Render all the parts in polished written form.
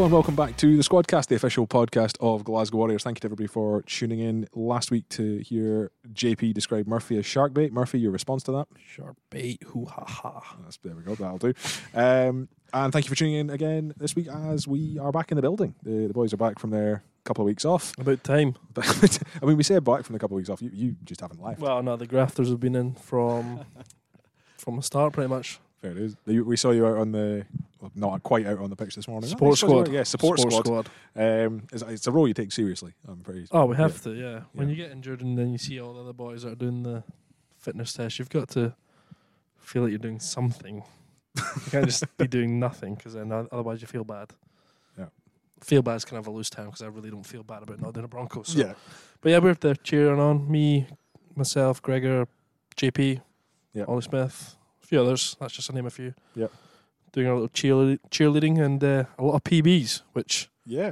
and welcome back to the Squadcast, the official podcast of Glasgow Warriors. Thank you to everybody for tuning in last week to hear JP describe Murphy as shark bait. Murphy, your response to that? Shark bait, hoo ha ha. There we go, that'll do. And thank you for tuning in again this week as we are back in the building. The boys are back from their couple of weeks off. About time. I mean, we say back from the couple of weeks off. You just haven't left. Well, no, the grafters have been in from the start, pretty much. Fair it is. We saw you out on the, well, not quite out on the pitch this morning. Support squad. Yeah, support squad. It's a role you take seriously. I'm pretty. Oh, we have to, yeah. When you get injured and then you see all the other boys that are doing the fitness test, you've got to feel like you're doing something. You can't just be doing nothing, because then otherwise you feel bad. Yeah. Feel bad is kind of a loose term, because I really don't feel bad about not doing a Broncos. So. Yeah. But yeah, we're there cheering on. Me, myself, Gregor, JP, Ollie Smith, a few others. That's just to name a few. Yeah. Doing a little cheerleading and a lot of PBs, which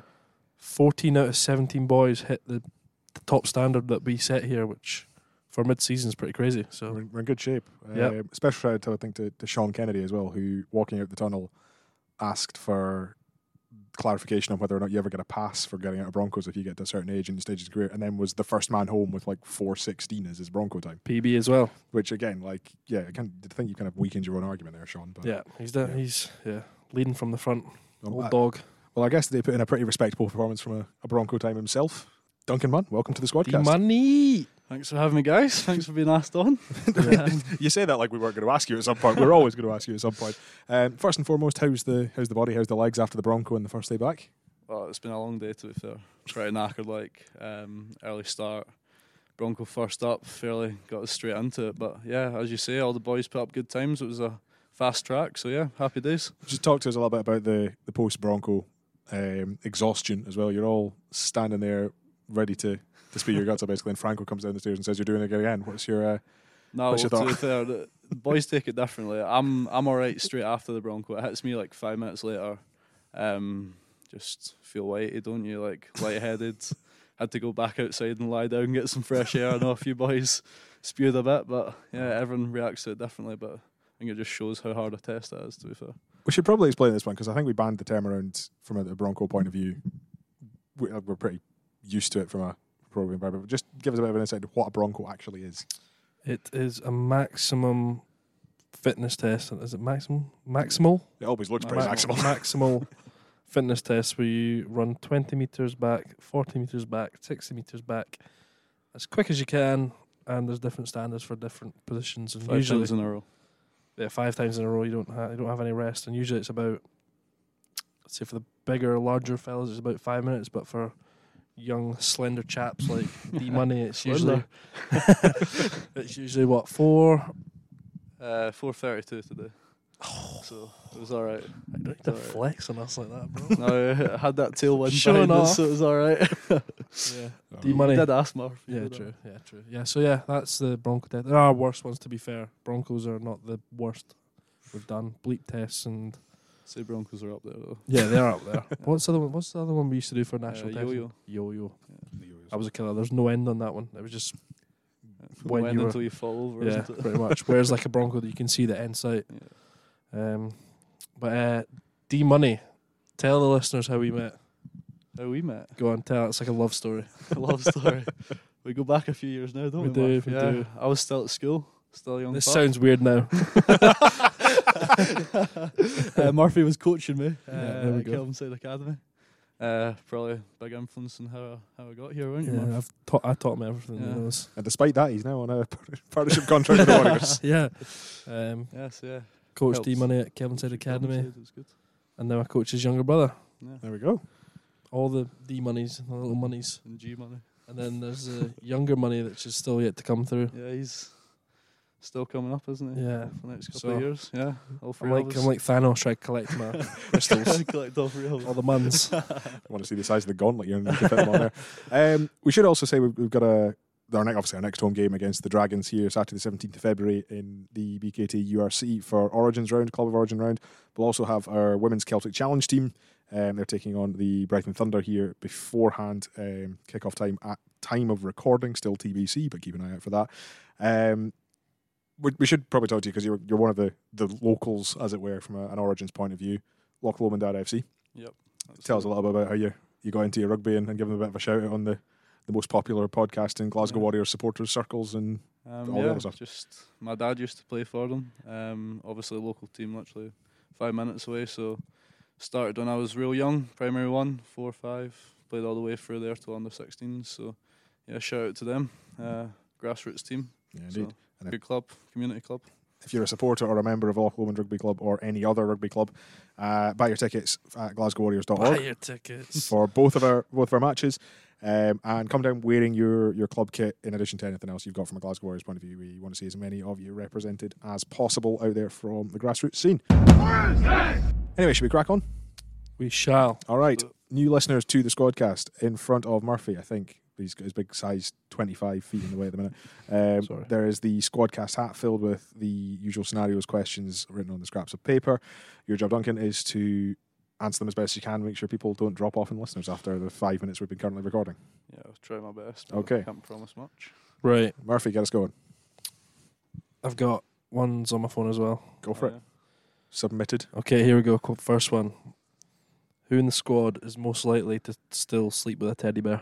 14 out of 17 boys hit the top standard that we set here, which for mid-season is pretty crazy. So we're in good shape. Special shout out, I think, to Sean Kennedy as well, who, walking out the tunnel, asked for clarification on whether or not you ever get a pass for getting out of Broncos if you get to a certain age in the stage of your career, and then was the first man home with like 4:16 as his Bronco time. PB as well. Which again, I think you kind of weakened your own argument there, Sean. But yeah, he's leading from the front. Old dog. Well, I guess they put in a pretty respectable performance from a Bronco time himself. Duncan Munn, welcome to the Squadcast. Money. Thanks for having me, guys. Thanks for being asked on. You say that like we weren't going to ask you at some point. We're always going to ask you at some point. First and foremost, how's the body? How's the legs after the Bronco and the first day back? Well, it's been a long day, to be fair. Pretty knackered, early start. Bronco first up, fairly got us straight into it. But yeah, as you say, all the boys put up good times. It was a fast track, so yeah, happy days. Just talk to us a little bit about the post-Bronco exhaustion as well. You're all standing there ready to speed your guts up, basically, and Franco comes down the stairs and says you're doing it again. What's your thought? To be fair, the boys take it differently. I'm alright straight after the Bronco. It hits me like 5 minutes later. Just feel weighty, don't you? Like lightheaded. Had to go back outside and lie down and get some fresh air. I know a few boys spewed a bit, but yeah, everyone reacts to it differently. But I think it just shows how hard a test it is, to be fair. We should probably explain this one, because I think we banned the term around from a Bronco point of view. We're pretty used to it from a pro environment, but just give us a bit of an insight into what a Bronco actually is. It is a maximum fitness test. Is it maximal? It always looks pretty maximal. Maximal fitness test where you run 20 metres back, 40 metres back, 60 metres back as quick as you can, and there's different standards for different positions. And 5 times in a row. Yeah, 5 times in a row. You don't have any rest, and usually it's about, let's say for the bigger, larger fellas, it's about 5 minutes, but for young, slender chaps like D Money, it's usually what, 4:32 today. So it was alright. I don't need to flex on us like that, bro. No, I had that tailwind Showing behind off. us, so it was alright. Yeah, D Money did ask Murph. Yeah, true. Yeah, so yeah, that's the Bronco test. There are worse ones, to be fair. Broncos are not the worst we've done. Bleep tests and. Say Broncos are up there though. Yeah, they're up there. What's the other one we used to do for national testing? Yo-yo. Yeah. That was a killer. There's no end on that one. It was just when until you fall over. Yeah, pretty much. Whereas like a Bronco that you can see the end sight. Yeah. But D Money, tell the listeners how we met. How we met? Go on, tell. It's like a love story. A love story. We go back a few years now, don't we? We do. I was still at school, still a young. This sounds weird now. Murphy was coaching me at Kelvinside Academy. Probably a big influence in how I got here, weren't you? Yeah, I taught him everything he knows. And despite that, he's now on a partnership contract with the Warriors. Yeah. Yes, yeah. Coached D Money at Kelvinside Academy. It was good. And now I coach his younger brother. Yeah. There we go. All the D Monies, the little monies. And G Money. And then there's the younger money that's just still yet to come through. Yeah, he's still coming up, isn't he? Yeah. For the next couple of years. Yeah. All three I'm like Thanos trying to collect my crystals. Collect all three of them. All the muns. I want to see the size of the gauntlet you can fit them on there. We should also say we've got our next home game against the Dragons here Saturday the 17th of February in the BKT URC for Origins round, Club of Origin round. We'll also have our Women's Celtic Challenge team. They're taking on the Brighton Thunder here beforehand. Kick-off time at time of recording, still TBC, but keep an eye out for that. We should probably talk to you because you're one of the locals, as it were, from an Origins point of view. Loch Lomond FC. Yep. Tell us a little bit about how you got into your rugby and give them a bit of a shout out on the most popular podcast in Glasgow Warriors supporters circles and all the other stuff. Just my dad used to play for them. Obviously a local team, literally 5 minutes away. So started when I was real young, primary 1, 4, 5. Played all the way through there till under 16s. So yeah, shout out to them. Grassroots team. Yeah, indeed. So, good club, community club. If you're a supporter or a member of Loch Lomond Rugby Club or any other rugby club, buy your tickets at glasgowwarriors.org. Buy your tickets for both of our matches, and come down wearing your club kit. In addition to anything else you've got from a Glasgow Warriors point of view, we want to see as many of you represented as possible out there from the grassroots scene. Anyway, should we crack on? We shall. All right, new listeners to the Squadcast in front of Murphy, I think. He's got his big size 25 feet in the way at the minute. There is the Squadcast hat filled with the usual scenarios, questions written on the scraps of paper. Your job, Duncan, is to answer them as best you can. Make sure people don't drop off in listeners after the 5 minutes we've been currently recording. Yeah, I'll try my best. Okay. I can't promise much. Right. Murphy, get us going. I've got ones on my phone as well. Go for it. Yeah. Submitted. Okay, here we go. First one. Who in the squad is most likely to still sleep with a teddy bear?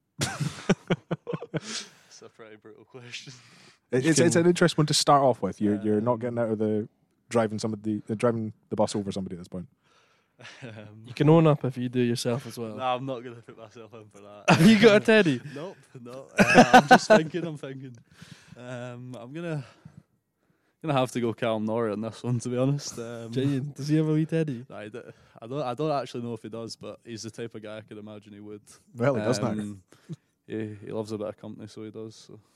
It's a pretty brutal question. It's an interesting one to start off with. You're not getting out of the driving the bus over somebody at this point. You can own up if you do yourself as well. No, I'm not going to put myself in for that. Have you got a teddy? Nope, no. I'm just thinking. I'm gonna have to go Callum Norrie on this one, to be honest. Jane, does he have a wee teddy? I don't actually know if he does, but he's the type of guy I could imagine he would. Well, he does now. He loves a bit of company, so he does. So.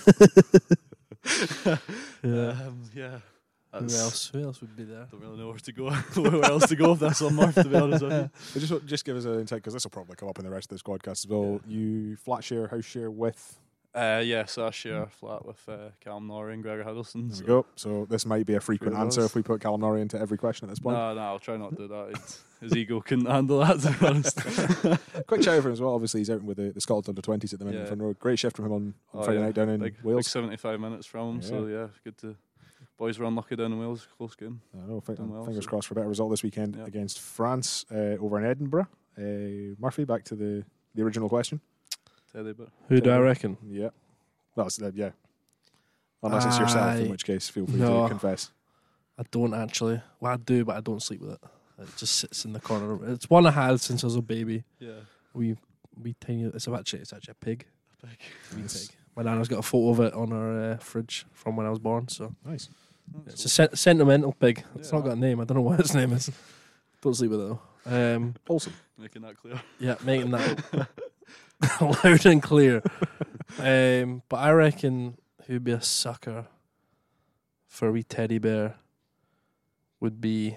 Yeah. Who else would be there? Don't really know where to go. Where else to go if that's on Murph, to be honest with you. Just give us an insight, because this will probably come up in the rest of this podcast as well. Yeah. You flat share, house share with? So I share a flat with Callum Norrie and Gregor Huddleston. There we go. So this might be a frequent answer if we put Callum Norrie into every question at this point. No, I'll try not to do that. His ego couldn't handle that, to be honest. Quick shout out for him as well. Obviously, he's out with the Scotland under-20s at the minute. Yeah. Great shift from him on Friday night down in Wales. Big 75 minutes from him, so good to... Boys were unlucky down in Wales, close game. I know, fingers crossed for a better result this weekend against France over in Edinburgh. Murphy, back to the original question. Who do I reckon? Yeah. Well, yeah. Unless it's yourself, in which case, feel free to confess. I don't actually. Well, I do, but I don't sleep with it. It just sits in the corner. It's one I had since I was a baby. Yeah. We tiny. It's actually a pig. A pig. Wee pig. My nana's got a photo of it on our fridge from when I was born. So nice. It's a sentimental pig. It's not got a name. I don't know what its name is. Don't sleep with it though. Wholesome. Making that clear. Yeah, making that loud and clear. But I reckon who'd be a sucker for a wee teddy bear would be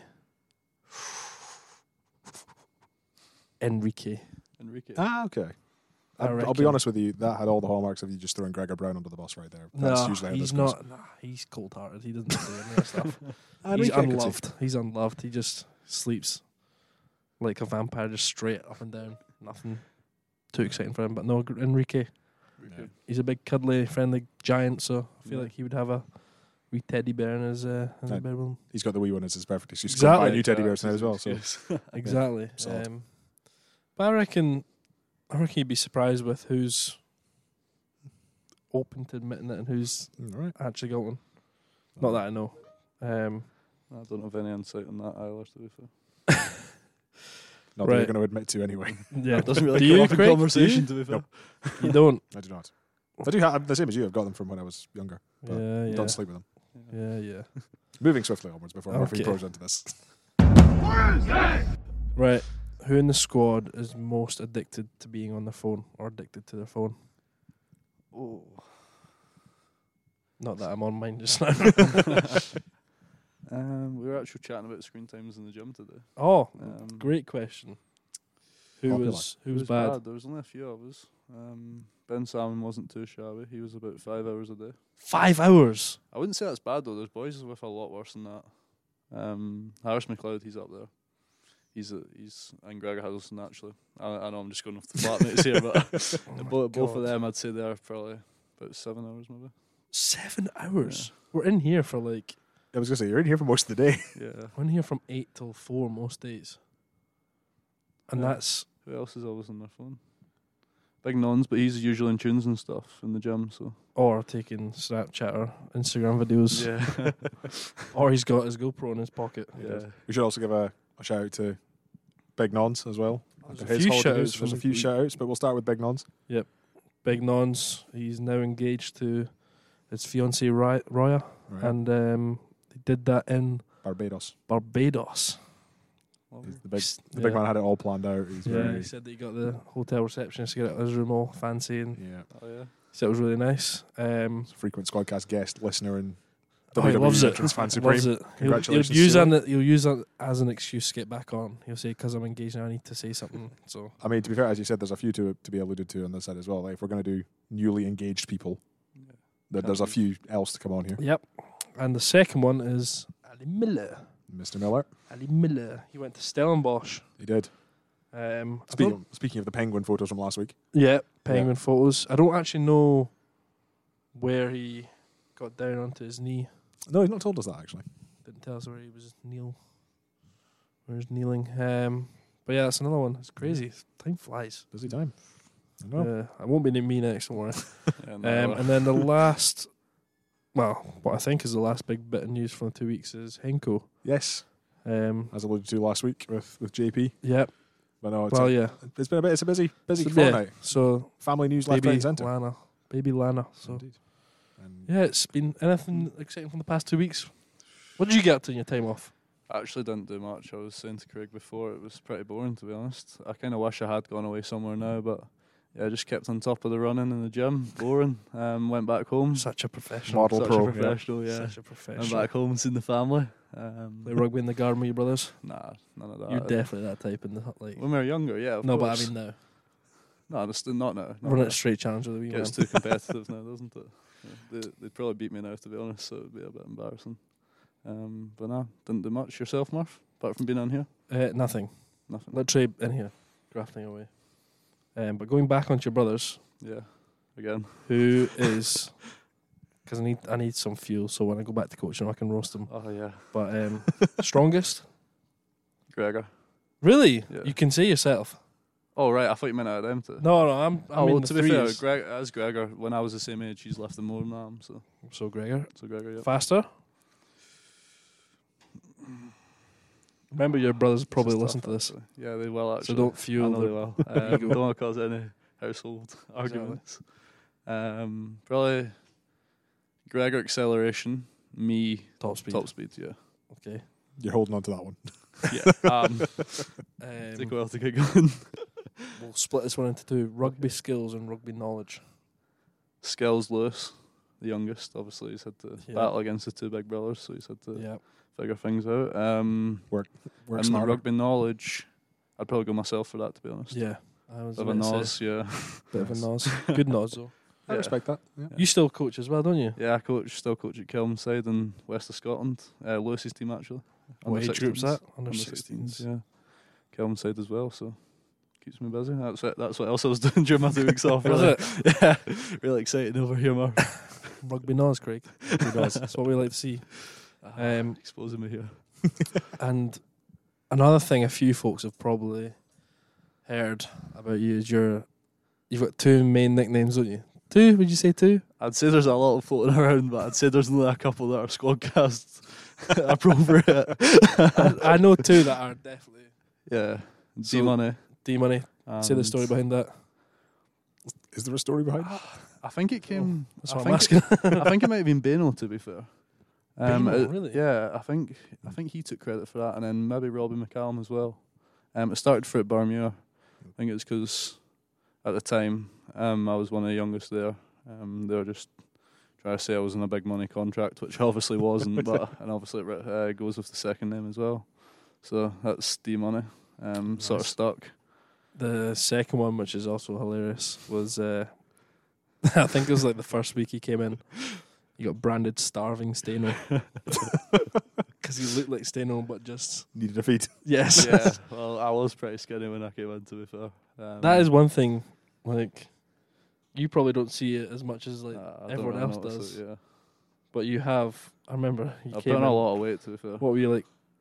Enrique. Okay. I'll be honest with you, that had all the hallmarks of you just throwing Gregor Brown under the bus right there. That's usually he's not. Nah, he's cold-hearted. He doesn't do any of that stuff. He's unloved. He's unloved. He just sleeps like a vampire, just straight up and down. Nothing too exciting for him. But no, Enrique. Yeah. He's a big, cuddly, friendly giant, so I feel like he would have a wee teddy bear in his bedroom. He's got the wee one as his perfect excuse to buy new teddy bears now as well. So exactly. But I reckon you'd be surprised with who's open to admitting it and who's actually got one. Not that I know. I don't have any insight on that either, to be fair. Not that you're going to admit to anyway. Yeah, it doesn't really come up in conversation, to be fair. Nope. You don't? I do not. I do have the same as you. I've got them from when I was younger. But don't sleep with them. Yeah. Moving swiftly onwards before Murphy pours into this. Right. Who in the squad is most addicted to being on the phone or addicted to their phone? Oh. Not that I'm on mine just now. We were actually chatting about screen times in the gym today. Oh, great question. Who was bad? There was only a few of us. Ben Salmon wasn't too shabby. He was about 5 hours a day. 5 hours? I wouldn't say that's bad though. There's boys with a lot worse than that. Harris McLeod, he's up there. He's and Gregor Huddleston actually. I know I'm just going off the flatmates here, but both of them I'd say they're probably about 7 hours maybe. 7 hours? Yeah. We're in here for like... I was going to say, you're in here for most of the day. Yeah. We're in here from 8 till 4 most days. And that's... Who else is always on their phone? Big Nons, but he's usually in tunes and stuff in the gym, so... Or taking Snapchat or Instagram videos. Yeah. Or he's got his GoPro in his pocket. Yeah. We should also give a shout out to Big Nons as well. There's His a few holiday shout-outs. news. There's a few shout outs, but we'll start with Big Nons. Big Nons. He's now engaged to his fiancée Roya. Right. And he did that in Barbados. The big man had it all planned out. He's he said that he got the hotel receptionist to get out of his room all fancy, and Oh, yeah. he said it was really nice. He's a frequent Squadcast guest, listener, and He loves it. Fancy Loves Prime. it. Congratulations He'll use that as an excuse to get back on. He'll say, "Because I'm engaged now, I need to say something." So I mean, to be fair, as you said, there's a few to be alluded to on this side as well. Like if we're going to do newly engaged people, there's a few else to come on here. Yep. And the second one is Ali Miller. Mr. Miller, Ali Miller. He went to Stellenbosch. he did. Speaking of the penguin photos from last week, penguin photos. I don't actually know where he got down onto his knee. no, he's not told us that actually. Didn't tell us where he was where he's kneeling. But yeah, that's another one. It's crazy. Time flies. Busy time. I know. I won't be named me next, don't worry. Yeah, And then the last, well, what I think is the last big bit of news from the 2 weeks is Henko. Yes, as alluded to last week with JP. Yep. But no, Well, yeah. it's been it's a busy So, fortnight. So Family news left, right, and centre. Baby Lana. So Indeed. And yeah, it's been anything exciting from the past 2 weeks. What did you get up to in your time off? I actually didn't do much. I was saying to Craig before, it was pretty boring, to be honest. I kind of wish I had gone away somewhere now, but yeah, I just kept on top of the running in the gym. Boring. Went back home. Such a professional. Model Such pro. a professional, yeah. Such a Went professional. back home and seen the family. Play rugby in the garden with your brothers. Nah, none of that. You're definitely that type in the like. When we were younger, yeah. Of No, course. but I mean now. No, it's not now. Run it straight challenge with the wee man. Gets too competitive now, doesn't it? Yeah, they'd probably beat me now, to be honest, so it'd be a bit embarrassing. But no, didn't do much. Yourself, Murph, apart from being on here? Nothing. Nothing. Literally in here, grafting away. But going back onto your brothers, Yeah, again. who is... Because I need some fuel, so when I go back to coaching, I can roast them. Oh, yeah. But strongest? Gregor. Really? Yeah. You can say yourself. Oh, right, I thought you meant out of them too. No, I'm Oh, well, in to the be fair, threes. as Gregor, when I was the same age, he's left them more than I am, so So Gregor. Gregor, yeah. Faster? Remember, your brothers probably This is listen tough, to this, actually. Yeah, they will, actually. so don't I fuel know they the... will. Don't want to cause any household arguments. Probably Gregor acceleration, me Top speed. top speed, yeah. Okay. you're holding on to that one. Yeah. Take a while to get going. We'll split this one into two: rugby skills and rugby knowledge. Skills Lewis, the youngest, obviously he's had to Yeah. battle against his two big brothers, so he's had to Yeah. figure things out. Work And the smarter. rugby knowledge, I'd probably go myself for that, to be honest. Yeah. I was Bit of a about to say, nose, yeah. Bit of a nose. Good nose though. I Yeah. respect that. Yeah. You still coach as well, don't you? Yeah, I still coach at Kelmside in west of Scotland. Lewis's team, actually. What age group's that? Under Under 16s, 16s. yeah. Kelmside as well, so keeps me busy. That's what else I was doing during my 2 weeks off. Was Really. it? Yeah, really excited over here, Mark. Rugby nose, Craig. Rugby nose. That's what we like to see. Exposing me here. And another thing a few folks have probably heard about you is you've got two main nicknames, don't you? Two? Would you say two? I'd say there's a lot of floating around, but I'd say there's only a couple that are Squadcast appropriate. I know two that are definitely Yeah, So- D-Money. D-Money. Say the and story behind that. Is there a story behind that? I think it came. That's I what I'm think asking. I think it might have been Beno, to be fair. Beno, really? Yeah, I think he took credit for that, and then maybe Robbie McCallum as well. It started for at Barmuir. I think it's because at the time I was one of the youngest there. They were just trying to say I was in a big money contract, which obviously wasn't, and obviously it goes with the second name as well. So that's D-Money. Sort of stuck. The second one, which is also hilarious, was I think it was like the first week he came in. He got branded Starving Steno because he looked like Steno, but just Needed a feed. yes. Yeah, well, I was pretty skinny when I came in, to be fair. That is one thing. Like you probably don't see it as much as like I don't everyone really else notice does. it, yeah. but you have. I remember you I've came put on in. a lot of weight, to be fair. What were you like?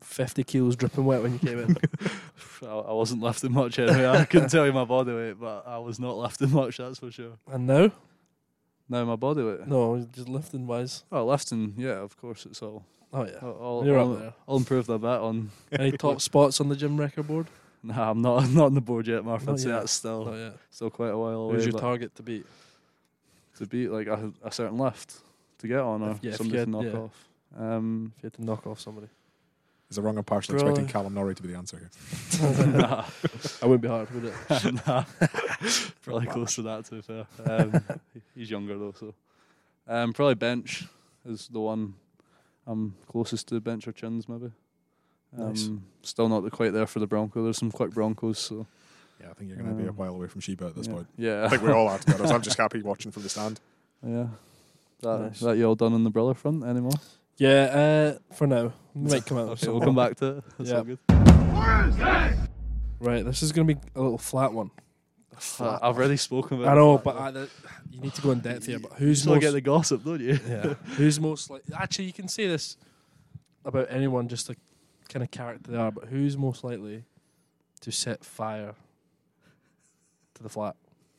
50 kilos dripping wet when you came in. I wasn't lifting much anyway. I couldn't tell you my body weight, but I was not lifting much, that's for sure. And now? Now my body weight? No, just lifting wise. Oh, lifting, yeah, of course it's all. Oh, yeah. You're up there. I'll improve that bit on. Any top spots on the gym record board? Nah, I'm not on the board yet, Mark. Not I'd say yet. that's still Not yet. still quite a while away. Who's your but target to beat? to beat like a certain lift to get on, or If somebody you to knock had- off? If you had to knock off somebody. Is it wrong? I'm partially Bro. expecting Callum Norrie to be the answer here. Nah, I wouldn't be hard, would it? nah. Probably close to that, to be fair. He's younger though, so probably bench is the one I'm closest to. Bench or chins, maybe. Nice. Still not quite there for the Bronco. There's some quick Broncos, so Yeah, I think you're going to be a while away from Sheba at this yeah. point. Yeah, I think we all are, to be honest. I'm just happy watching from the stand. yeah. That Nice. that you all done on the brother front anymore? Yeah, for now. Might come out. Okay, with we'll something. come back to it. That's Yeah. all good. Right, this is going to be a little flat one. I've already spoken about. I know, it. but you need to go in depth here. But who's Still most? get the gossip, don't you? Yeah. Who's most like? Actually, you can say this about anyone, just the kind of character they are. But who's most likely to set fire to the flat?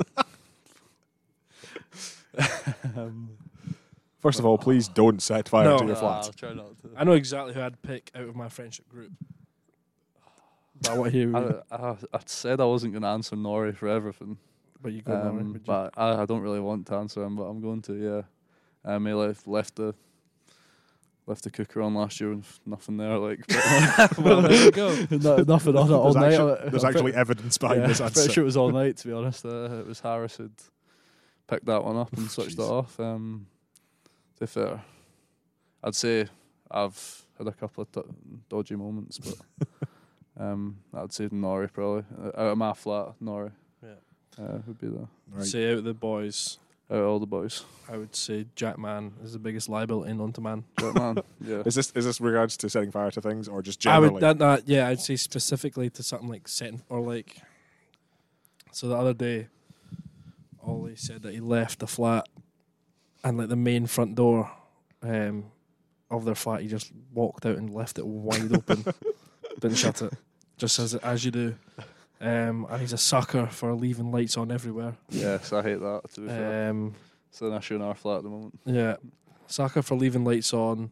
First of all, please don't set fire No. to your I'll flat. try not to. I know exactly who I'd pick out of my friendship group. But I want to hear. I said I wasn't going to answer Norrie for everything, But you go now, would you? but I don't really want to answer him, but I'm going to. Yeah, he left the cooker on last year with nothing there. Like, Well, there you go. nothing on it all There's night. actually, there's actually evidence behind this I'm answer. pretty sure it was all night. To be honest, it was Harris who'd picked that one up and switched it Jeez. off. To be fair, I'd say I've had a couple of dodgy moments, but I'd say Norrie probably out of my flat. Norrie, would be the Right. Say out of the boys, out of all the boys. I would say Jack Mann is the biggest liability known to man. But man, yeah. Is this regards to setting fire to things or just I generally? would yeah, I'd say specifically to something like setting or like. So the other day, Ollie said that he left the flat, and like the main front door, of their flat, he just walked out and left it wide open, didn't shut it, just as you do. And he's a sucker for leaving lights on everywhere. Yes, I hate that. To be fair, it's an issue in our flat at the moment. Yeah, sucker for leaving lights on.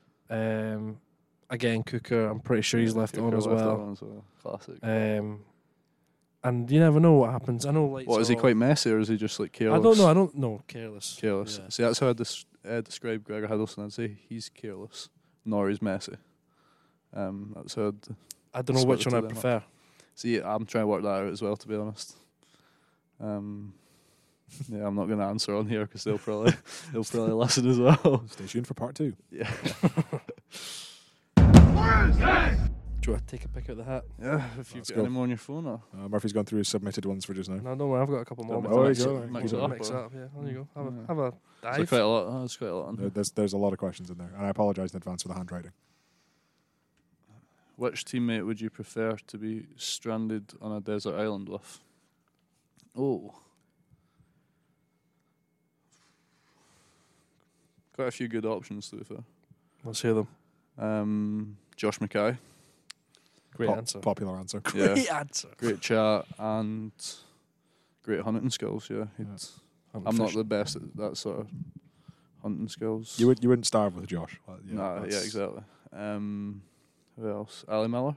Again, cooker. I'm pretty sure he's left it on Cooker as left that well. on as well. Classic. And you never know what happens. I know lights. What is he are- quite messy or is he just like careless? I don't know. I don't know. Careless. Careless. Yeah. See, that's how I describe Gregor Hiddleston. I'd say he's careless, nor he's messy. That's how I don't know Split which the one I two of them prefer. see. I'm trying to work that out as well, to be honest. Yeah, I'm not going to answer on here because they'll probably listen as well. Stay tuned for part 2. Yeah, Do you want to take a pick out the hat? yeah. If you've Let's got go. any more on your phone, or Murphy's gone through his submitted ones for just now. No, don't worry. I've got a couple more. Don't but there mix you go. it- Mix we'll it up, mix it or- up. Yeah, there you go. Yeah. Have a there's dive. quite a lot. There's quite a lot on here. There's a lot of questions in there, and I apologise in advance for the handwriting. Which teammate would you prefer to be stranded on a desert island with? Oh. Quite a few good options, to be fair. Let's hear them. Josh Mackay. Great answer. Popular answer. Yeah. Great answer. Great chat and great hunting skills, yeah. I'm not the best at that sort of hunting skills. You wouldn't starve with Josh. Yeah, exactly. Who else? Ali Miller?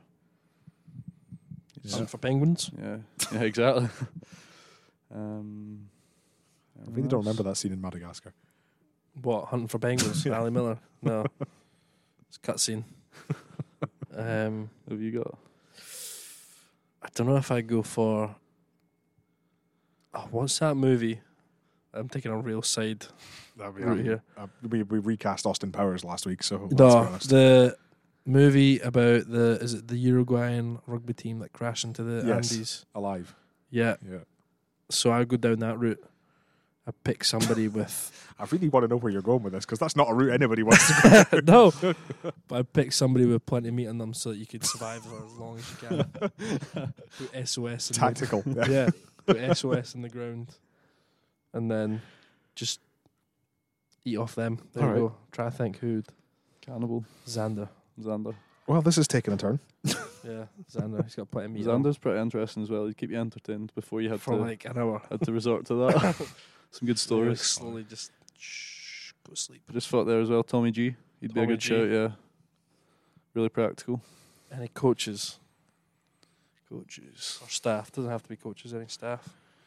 For penguins. Yeah, yeah, exactly. I really don't remember that scene in Madagascar. What, hunting for penguins? Ali Miller? No. It's a cutscene. Who have you got? I don't know if I go for. Oh, what's that movie? I'm taking a real side route here. We recast Austin Powers last week, so let's be No, honest. the movie about is it the Uruguayan rugby team that crashed into the Yes. Andes? Alive. Yeah. Yeah. So I go down that route. I pick somebody with I really want to know where you're going with this because that's not a route anybody wants to go. no, but I pick somebody with plenty of meat on them so that you can survive for as long as you can. Put SOS in Tactical. The, yeah, put SOS in the ground, and then just eat off them. There All you right. go. Try to think who'd Cannibal. Xander. Xander. Well, this is taking a turn. Yeah, Xander. He's got plenty of meat. Xander's pretty interesting as well. He'd keep you entertained before you had for to like an hour. had to resort to that. Some good stories. Slowly just go to sleep. I just thought there as well, Tommy G. He'd be a Tommy good G. shout, yeah. Really practical. Any coaches Coaches. or staff? Doesn't have to be coaches. Any staff?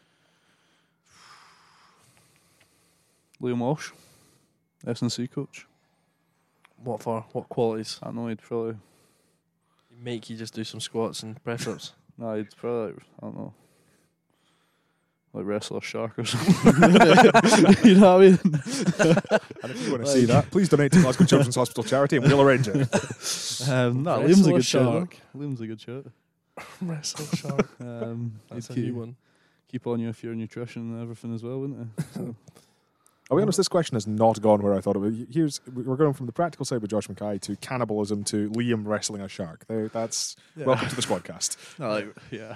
Liam Walsh, S&C coach. What for? What qualities? I know he'd probably. Make you just do some squats and press ups. No, he'd probably, like, I don't know, like wrestle a shark or something. You know what I mean? And if you want to see that, please donate to Glasgow Children's Hospital charity and we'll arrange it. No, Wrestle Liam's a a good shark. shout. Liam's a good shout. Wrestle shark. He'd That's a keep, new one. keep on you for your nutrition and everything as well, wouldn't it? So, I'll be honest, this question has not gone where I thought it would. We're going from the practical side with Josh Mackay to cannibalism to Liam wrestling a shark. That's welcome to the Squadcast. no, like, yeah.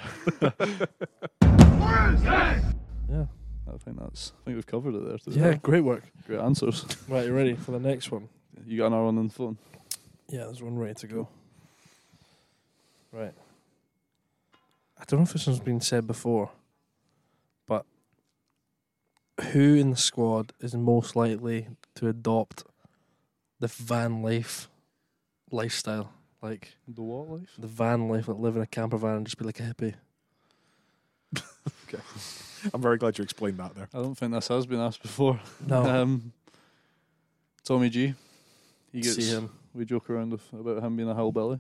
Yeah. I think we've covered it there today. Yeah, great work. Great answers. Right, you ready for the next one? You got another one on the phone? Yeah, there's one ready to go. Right. I don't know if this one's been said before, but who in the squad is most likely to adopt the van life lifestyle? Like The what life? the van life, like live in a camper van and just be like a hippie. Okay. I'm very glad you explained that there. I don't think this has been asked before. No. Tommy G. He gets. See him. We joke around about him being a hillbilly.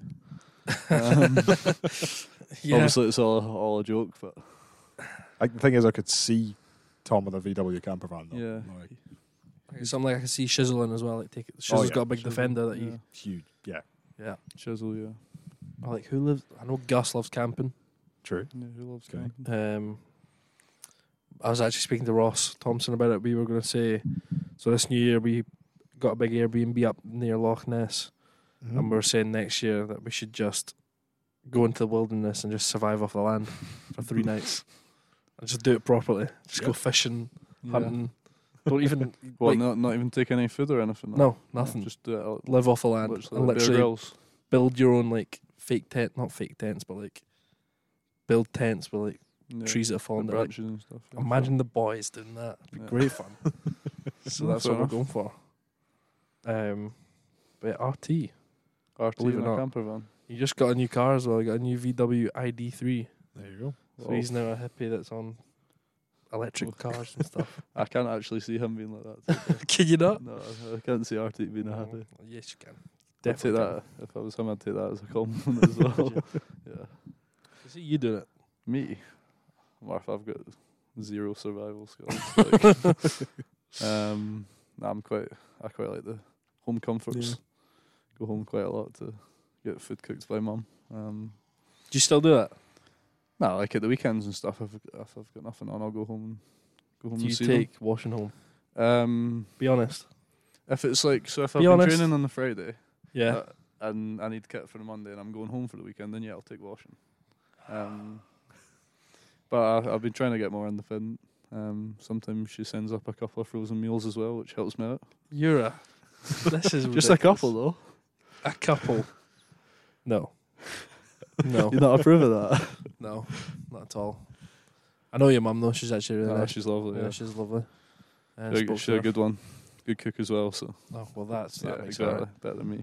Yeah. Obviously, it's all a joke, but The thing is, I could see Tom with a VW camper van, though. yeah, Like, Something like I can see Shizzle in as well. Like Shizzle's yeah. got a big Shizzle, defender that yeah. huge. Yeah, yeah. Chisel, yeah. Or like who lives? I know Gus loves camping. true. Yeah, who loves Okay. camping? I was actually speaking to Ross Thompson about it. We were going to say, so this new year we got a big Airbnb up near Loch Ness, Mm-hmm. and we were saying next year that we should just go into the wilderness and just survive off the land for 3 nights and just do it properly. Just go fishing, hunting. Don't even Well, like, not even take any food or anything. no, nothing. Just do it out. Live off the land Literally, and like Bear literally Grylls. build your own like fake tent, not fake tents, but like build tents with like Yeah, trees that are the falling down. Like, branches and stuff. yeah. imagine the boys doing that. It'd be Yeah. great fun. So No, that's fair what we're enough. going for. But RT, RT believe it in or a not. camper van. you just got a new car as well. You got a new VW ID3. There you go. So he's now a hippie that's on electric cars and stuff. I can't actually see him being like that. Can you not? No, I can't see RT being happy. Yes, you can. I'd take Definitely that. If I was him, I'd take that as a compliment as well. Yeah. Can see you doing it. Me? Or if I've got 0 survival skills. Like, nah, I quite like the home comforts. Yeah. Go home quite a lot to get food cooked by mum. Do you still do that? Nah, like at the weekends and stuff, if I've got nothing on, I'll go home Do and you see take washing home? them. Be honest. If it's like, so if Be I've been honest. training on the Friday, Yeah. and I need kit for the Monday and I'm going home for the weekend, then yeah, I'll take washing. But I've been trying to get more independent. Sometimes she sends up a couple of frozen meals as well, which helps me out. You're a. This is Just a ridiculous. couple though. A couple. No. No. You not approve of that? No. Not at all. I know your mum though. She's actually really Nah, nice. she's lovely. Yeah, Yeah, she's lovely. she's spoke a to good one. Good cook as well. So her. Oh well, that yeah, makes exactly. it Better than me.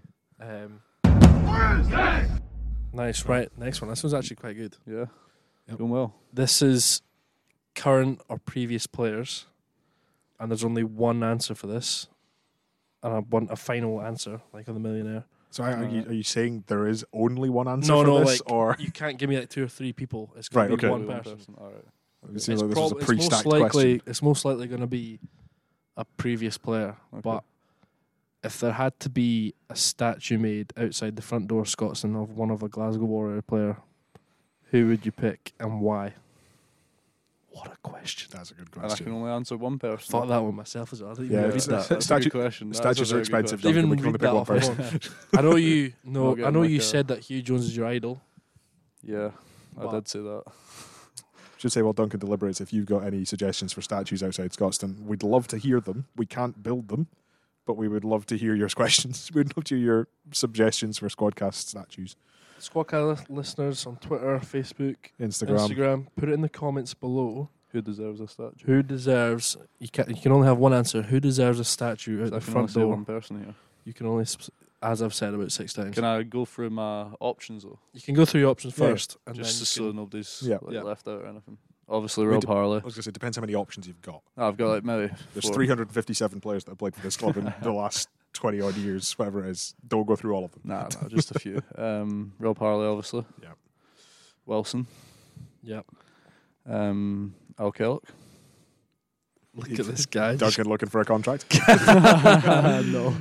right. Nice. Right. Next one. This one's actually quite good. Yeah, Yep. going well. This is current or previous players, and there's only one answer for this, and I want a final answer, like on the Millionaire. So are you saying there is only one answer No, for no, this, like, or You can't give me like 2 or 3 people. It's going Right, to be okay. one person. All right. it It's, seems like this was a it's pre-stacked most likely question? it's most likely going to be a previous player, Okay. but if there had to be a statue made outside the front door of Scotland of one of a Glasgow Warrior player, who would you pick and why? What a question! That's a good And I question. can only answer one person. Thought that one myself as well. I didn't Yeah, even read it's- that. That's a Statue- good question. That is a statues are very good expensive, question. Duncan. Even We can only read pick that one off my person. phone. I know you know. Not getting I know like you a- said that Hugh Jones is your idol. Yeah, I But- did say that. Should say while Duncan deliberates, if you've got any suggestions for statues outside Scotstoun, we'd love to hear them. We can't build them, but we would love to hear your questions. We'd love to hear your suggestions for Squadcast statues. Squadcast listeners on Twitter, Facebook, Instagram. Put it in the comments below. Who deserves a statue? Who deserves? You can only have one answer. Who deserves a statue at the front door? One person here. You can only, as I've said about 6 times. Can I go through my options though? You can go through your options Yeah. first, and Just then so nobody's Yeah. left out or anything. Obviously, We Rob d- Harley. I was going to say, it depends how many options you've got. I've got like maybe There's 4. 357 players that have played for this club in the last 20 odd years, whatever it is. Don't go through all of them. Nah, just a few. Rob Harley, obviously. Yeah. Wilson. Yep. Al Kellogg. Look at this guy. Duncan looking for a contract. No.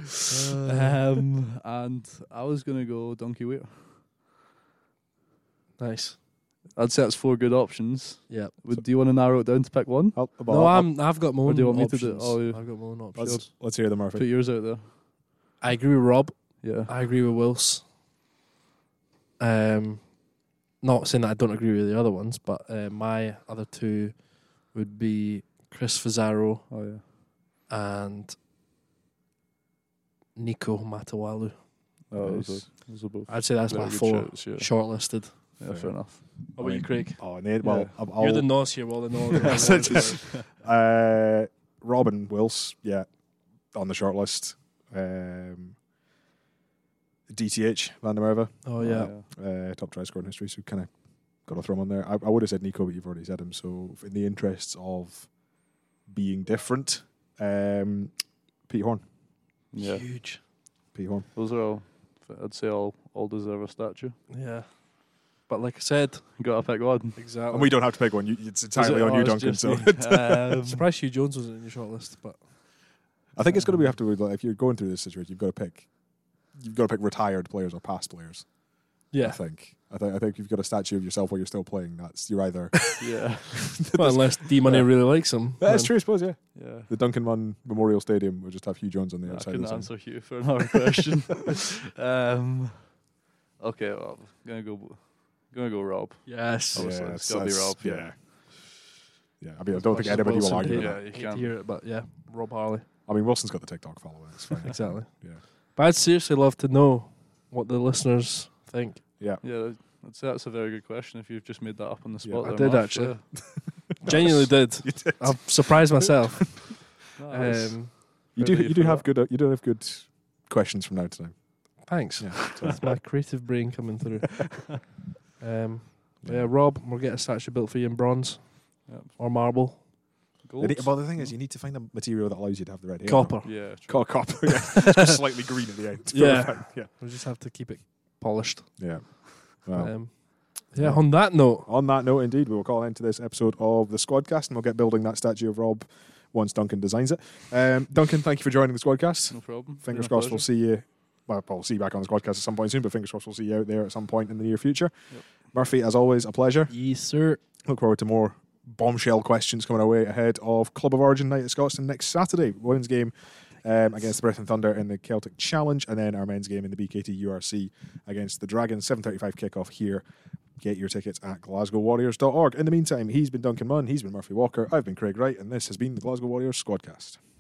And I was gonna go Donkey Waiter. Nice. I'd say that's 4 good options. Yeah. Do you want to narrow it down to pick one? I've got my own Or do you want me to options. do it? Oh, yeah. I've got my own options. Let's hear them, Put Murphy. yours out there. I agree with Rob. Yeah. I agree with Wills. Not saying that I don't agree with the other ones, but my other 2 would be Chris Fazaro Oh yeah. and Nico Matawalu. Oh, Nice. those are both. I'd say that's very my good 4 shouts, yeah. shortlisted. Yeah, fair enough. What about you, Craig? Oh, Nate, well, Yeah. I'll, You're the nose here, while the nose. Robin Wills, yeah, on the short list. DTH, Van der Merwe, Oh yeah. top try scorer in history, so kind of got to throw him on there. I would have said Nico, but you've already said him. So in the interests of being different, Pete Horn. Yeah. Huge. Pete Horn. Those are all. I'd say all deserve a statue. Yeah. But like I said, You got to pick one. exactly. And we don't have to pick one. It's entirely on you, Duncan. So I'm surprised Hugh Jones wasn't in your shortlist, but I think it's going to be after like, if you're going through this situation, you've got to pick retired players or past players. yeah. I think you've got a statue of yourself while you're still playing. You're either. Yeah. Well, unless D Money really likes him. That's true, I suppose. Yeah, Yeah. the Duncan Munn Memorial Stadium will just have Hugh Jones on the I outside. couldn't of the answer Hugh for another question. Okay, well, I'm gonna go Rob. Yes. sign. Obviously, Yeah, it's gotta be Rob. Yeah. Yeah, I mean, I don't think anybody will argue with Yeah, that. you Hate can. to hear it, but yeah, Rob Harley. I mean, Wilson's got the TikTok following. It's fine. Exactly. Yeah. But I'd seriously love to know what the listeners think. Yeah, I'd say that's a very good question. If you've just made that up on the spot, Yeah. I there, did Mark, actually. yeah. Genuinely did. You did. I've surprised myself. Nice. You Fair play do for have that. good. You do have good questions from now to time. Thanks. Yeah. So, That's my creative brain coming through. But yeah, Rob, we'll get a statue built for you in bronze Yep. or marble. Gold. well, the thing is, you need to find a material that allows you to have the red hair. Copper. Yeah, true. Copper. Yeah. It's just slightly green at the end. Yeah. Perfect. Yeah. We'll just have to keep it polished. Yeah. Well, Yeah, on that note, on that note, indeed, we will call an end to this episode of the Squadcast, and we'll get building that statue of Rob once Duncan designs it. Duncan, thank you for joining the Squadcast. No problem. Fingers Been a crossed we'll pleasure. see you. Well, we'll see you back on the Squadcast at some point soon, but fingers crossed we'll see you out there at some point in the near future. Yep. Murphy, as always, a pleasure. yes, sir. Look forward to more bombshell questions coming our way ahead of Club of Origin night at Scotstoun next Saturday. Women's game against the Breath and Thunder in the Celtic Challenge, and then our men's game in the BKT URC against the Dragons. 7:35 kickoff here. Get your tickets at glasgowwarriors.org. In the meantime, he's been Duncan Munn, he's been Murphy Walker, I've been Craig Wright, and this has been the Glasgow Warriors Squadcast.